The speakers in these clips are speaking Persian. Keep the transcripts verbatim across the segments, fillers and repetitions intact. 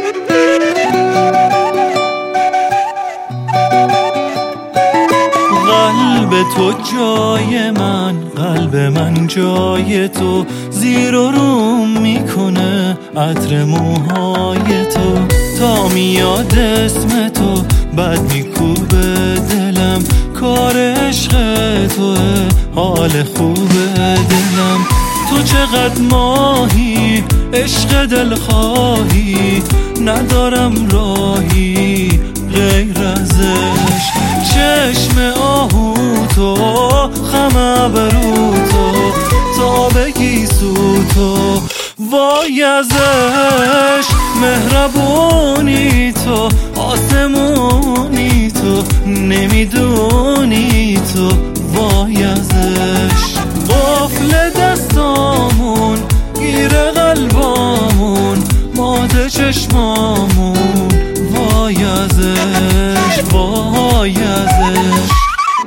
قلب تو جای من، قلب من جای تو، زیر و روم میکنه عطر موهای تو. تا میاد اسم تو بد میکوبه دلم، کار عشق توه حال خوبه دلم. تو چقدر ماهی عشق دلخواهی، ندارم راهی غیر ازش. چشم آهو تو، خم ابرو تو، تا بگی سو تو وای ازش. مهربونی تو، آسمونی تو، نمیدونی تو وای ازش. قفل دستامون، گیر قلبامون، ماده چشمامون وای ازش، وای ازش.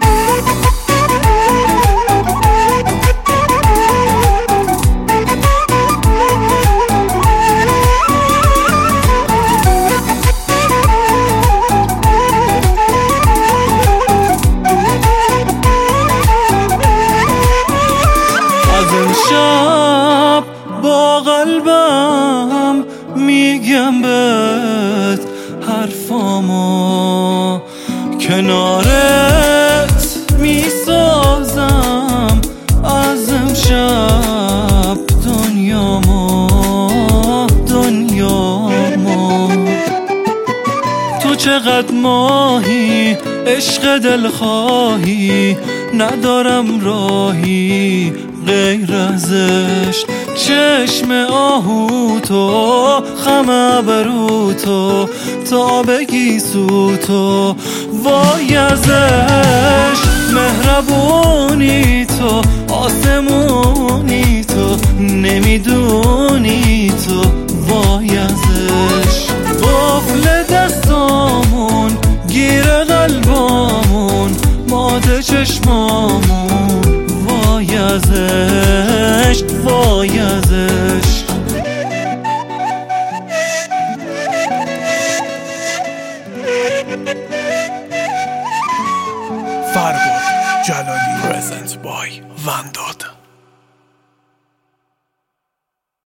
شب با قلبم میگم بهت حرفامو، کنارت میسازم از امشب دنیامو، دنیامو. تو چقدر ماهی عشق دلخواهی، ندارم راهی غیر ازش. چشم آهو تو، خم ابرو تو، تا بگی سو تو وای ازش. مهربونی تو، آسمونی تو، نمیدونی تو وای ازش. قفل دستامون، گیر قلبامون، ماده چشمامون وای ازش، وای ازش. فرباد جلالی present by وندال.